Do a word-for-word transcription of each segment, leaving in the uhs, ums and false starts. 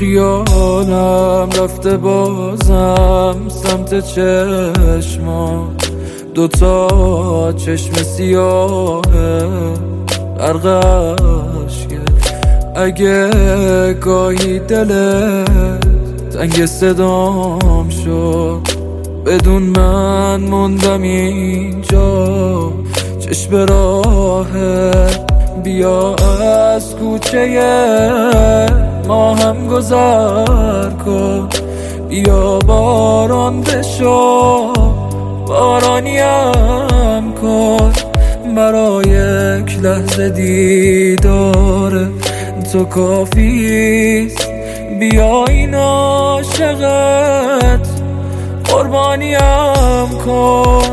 خیالم رفته بازم سمت چشما، دوتا چشم سیاهه غرقش کرد. اگه گاهی دلت تنگ صدام شد، بدون من موندم اینجا چشم راهه. بیا از کوچه ما هم گذر کن، بیا باران بشو بارانیم کن. برای یک لحظه دیدار تو کافیست، بیا این عاشقت قربانیم کن.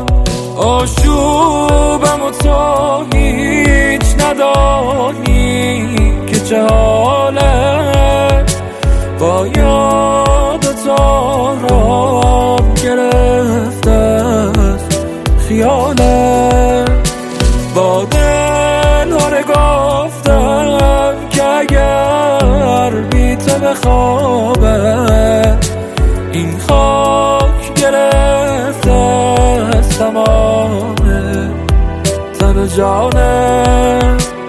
آشوبم و تو هیچ ندانی که چه حاله، با یاد تو رام گرفته است خیاله. با دل هاره گفتم که اگر بی تو بخوابه، این خاک گرفته است تمام تن و جانه.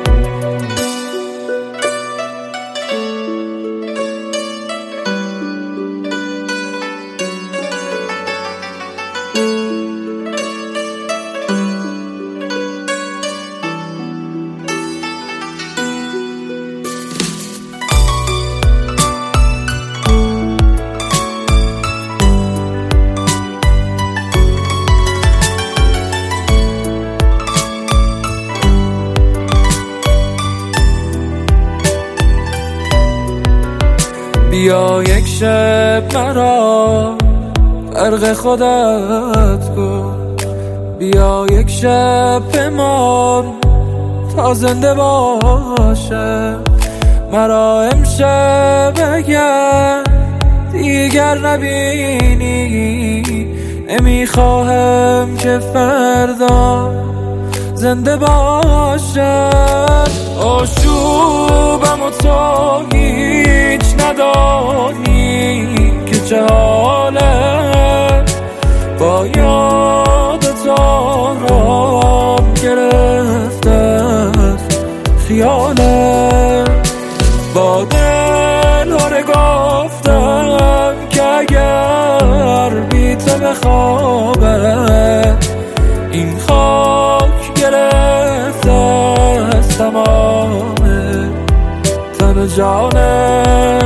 بیا یک شب مرا غرق خودت کن، بیا یک شب بمان تا زنده باشه. مرا امشب اگر دیگر نبینی، نمیخواهم که فردا زنده باشه. آشوبم و تو هیچ ندانی که چه حاله، با یاد تو رام گرفته است خیاله. با دل هاره گفتم که اگر بی تو بخوابه، این خاک گرفته است تمام تن و جانه.